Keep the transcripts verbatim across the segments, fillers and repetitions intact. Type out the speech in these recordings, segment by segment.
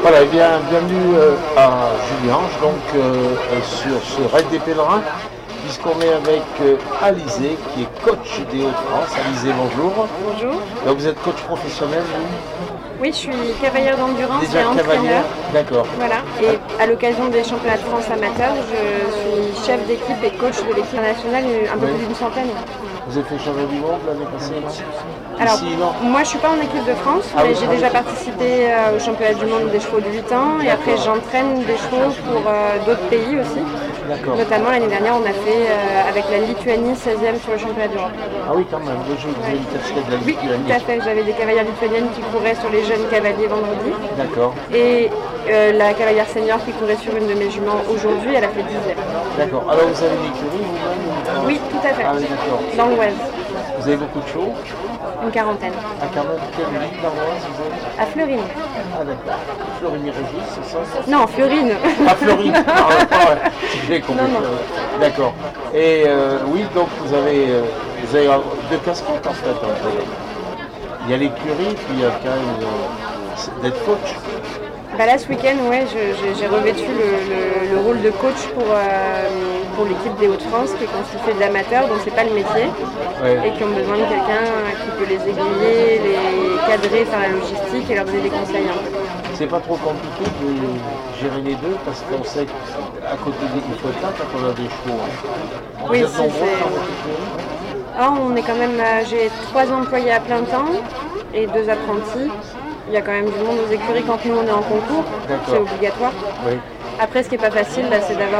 Voilà, et bien, bienvenue euh, à Juliange, donc euh, sur ce raid des pèlerins, puisqu'on est avec euh, Alizé, qui est coach des Hauts-de-France. Alizé, bonjour. Bonjour. Donc vous êtes coach professionnel, vous? Oui, je suis cavalière d'endurance Déjà et entraîneur. D'accord. Voilà. Et à l'occasion des championnats de France amateurs, je suis chef d'équipe et coach de l'équipe nationale, un peu Oui. plus d'une centaine. Vous avez fait champion du monde l'année passée? Alors, Ici, non? moi je suis pas en équipe de France, Ah, mais oui, j'ai ah, déjà oui. participé euh, au championnat du monde des chevaux de huit ans et après j'entraîne des chevaux pour euh, d'autres pays aussi. D'accord. Notamment l'année dernière, on a fait euh, avec la Lituanie seizième sur le championnat d'Europe. Ah oui, quand même, le jeu vous avez une casquette de la Oui, Lituanie. tout à fait. J'avais des cavalières lituaniennes qui couraient sur les jeunes cavaliers vendredi. D'accord. Et euh, la cavalière senior qui courait sur une de mes juments aujourd'hui, elle a fait dixième. D'accord. Alors vous avez l'écurie vous-même ou... Oui, tout à fait. Ah oui, d'accord. Dans l'Oise. Vous avez beaucoup de chevaux? Une quarantaine. À quand même quelle ville dans l'Oise vous avez? À Fleurine. Ah d'accord. Fleury-Mérogis, c'est ça? Non, Fleurine. Ah, Fleurine. Ah, ouais, j'ai compris. Non, non. D'accord. Et euh, oui, donc vous avez, euh, vous avez deux casquettes en fait. Hein. Il y a l'écurie, puis il y a quand même euh, d'être coach. Bah là, ce week-end, ouais, je- je- j'ai revêtu le, le- le rôle de coach pour, euh, pour l'équipe des Hauts-de-France, qui est constituée d'amateurs, dont c'est pas le métier, Ouais. et qui ont besoin de quelqu'un qui peut les aiguiller, les cadrer, faire la logistique et leur donner des conseils un peu. C'est pas trop compliqué de gérer les deux parce qu'on sait qu'à côté des il faut être là quand on a des chevaux. Hein. Vous Oui, êtes si, nombreux c'est- dans votre écurie? Ah, on est quand même, euh, j'ai trois employés à plein temps et deux apprentis. Il y a quand même du monde aux écuries quand nous on est en concours, D'accord. c'est obligatoire. Oui. Après, ce qui n'est pas facile, là, c'est d'avoir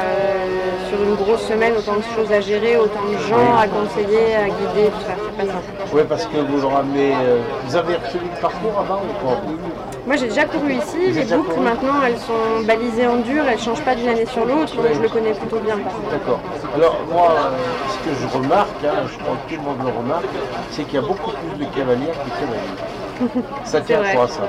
euh, sur une grosse semaine autant de choses à gérer, autant de gens à conseiller, à guider, tout ça. C'est pas simple. Oui, parce que vous le ramenez. euh, vous avez retenu le parcours avant ou pas? Moi, j'ai déjà couru ici. avez Les déjà boucles, couru maintenant, elles sont balisées en dur, elles ne changent pas d'une année sur l'autre, donc Oui. je le connais plutôt bien. par contre. D'accord. Alors moi, euh, ce que je remarque, hein, je crois que tout le monde le remarque, c'est qu'il y a beaucoup plus de cavalières que de cavaliers. Ça tient à vrai. quoi ça?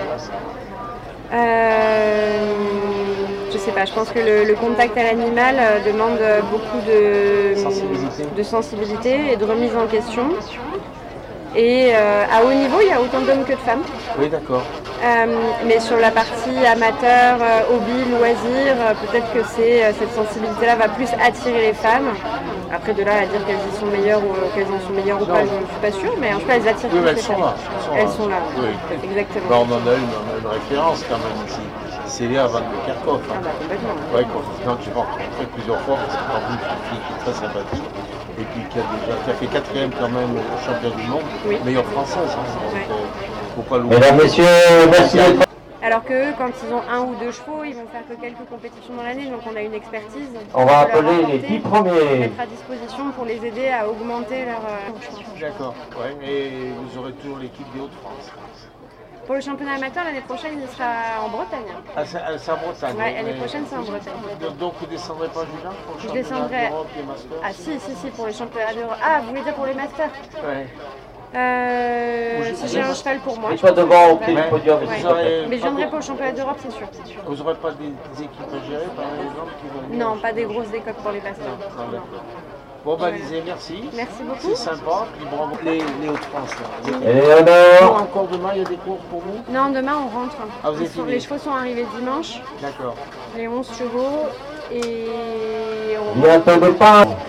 Euh, je sais pas, je pense que le, le contact à l'animal euh, demande beaucoup de Sensibilité. de sensibilité et de remise en question. Et euh, à haut niveau, il y a autant d'hommes que de femmes. Oui, d'accord. Euh, mais sur la partie amateur, euh, hobby, loisir, euh, peut-être que c'est, euh, cette sensibilité-là va plus attirer les femmes. Après, de là à dire qu'elles y sont meilleures ou euh, qu'elles en sont meilleures ou pas, je ne suis pas sûre, mais en tout cas, elles attirent Oui, plus mais les elles sont femmes. là. Elles sont là. Oui. Exactement. Ben, on en a une, on a une référence quand même ici. C'est Léa Van de Kerkhoff. Ah bah, complètement. Ouais, quand j'ai rencontré plusieurs fois, parce que c'est une fille qui est très sympathique. Et puis qui a déjà qui a fait quatrième quand même au champion du monde, Oui. meilleure française. Hein, donc, Ouais. euh, faut pas l'oublier. Mesdames, Messieurs, merci d'être Alors que quand ils ont un ou deux chevaux, ils vont faire que quelques compétitions dans l'année, donc on a une expertise. On va peut leur appeler les apporter, dix premiers. mettre à disposition pour les aider à augmenter leur euh, chance. D'accord, ouais, et vous aurez toujours l'équipe des Hauts-de-France. Pour le championnat amateur, l'année prochaine, il sera en Bretagne. Ah, c'est ah, c'est en Bretagne. Ouais, hein, l'année mais- prochaine, c'est en Bretagne. Donc, Donc vous ne descendrez pas Julien pour le Je championnat descendrai. d'Europe et Masters? Ah si, si, si, pour les championnats d'Europe. Ah, vous voulez dire pour les masters? Ouais. Euh, Ou je- si j'ai un cheval pour moi. Et je toi pense que devant je au pied du viendrai. podium, Ouais. s'il te plaît. Mais je viendrai pour le championnat d'Europe, c'est sûr. Vous n'aurez pas des, des équipes à gérer par exemple qui vont venir? Non, pas des grosses décoques pour les masters. Non, Non. d'accord. Bon, bah, Alizé, merci. Merci beaucoup. C'est sympa. Puis bravo. Les, les Hauts-de-France, là. Vous êtes- Et Bon, Léonore, encore demain, il y a des cours pour vous? Non, demain on rentre. Ah, vous Ils êtes sont- fini. les chevaux sont arrivés dimanche, D'accord. les onze chevaux, et on bientôt départ.